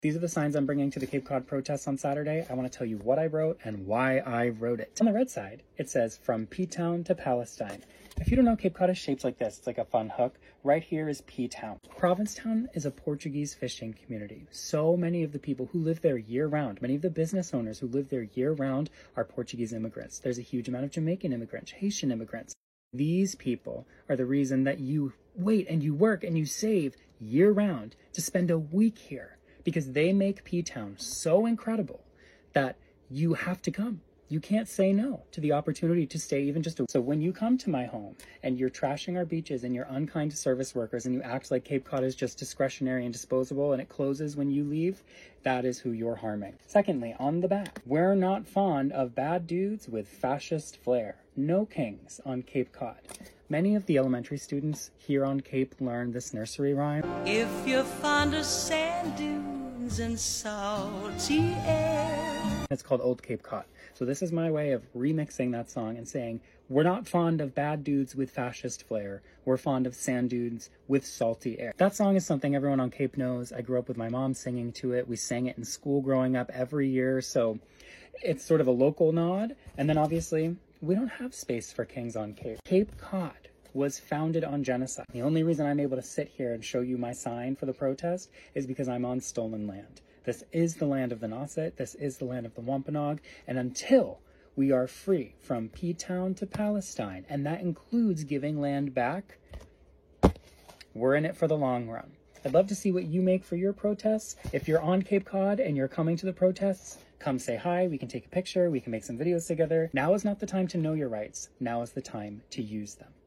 These are the signs I'm bringing to the Cape Cod protests on Saturday. I want to tell you what I wrote and why I wrote it. On the red side, it says, "From P-Town to Palestine." If you don't know, Cape Cod is shaped like this. It's like a fun hook. Right here is P-Town. Provincetown is a Portuguese fishing community. So many of the people who live there year-round, many of the business owners who live there year-round are Portuguese immigrants. There's a huge amount of Jamaican immigrants, Haitian immigrants. These people are the reason that you wait and you work and you save year-round to spend a week here, because they make P-Town so incredible that you have to come. You can't say no to the opportunity to stay even just a week. So when you come to my home and you're trashing our beaches and you're unkind to service workers and you act like Cape Cod is just discretionary and disposable and it closes when you leave, that is who you're harming. Secondly, on the back, we're not fond of bad dudes with fascist flair. No kings on Cape Cod. Many of the elementary students here on Cape learn this nursery rhyme. If you're fond of sand dunes and salty air. It's called Old Cape Cod. So this is my way of remixing that song and saying, we're not fond of bad dudes with fascist flair. We're fond of sand dudes with salty air. That song is something everyone on Cape knows. I grew up with my mom singing to it. We sang it in school growing up every year. So it's sort of a local nod. And then obviously, we don't have space for kings on Cape. Cape Cod was founded on genocide. The only reason I'm able to sit here and show you my sign for the protest is because I'm on stolen land. This is the land of the Nauset. This is the land of the Wampanoag. And until we are free from P-Town to Palestine, and that includes giving land back, we're in it for the long run. I'd love to see what you make for your protests. If you're on Cape Cod and you're coming to the protests, come say hi. We can take a picture. We can make some videos together. Now is not the time to know your rights. Now is the time to use them.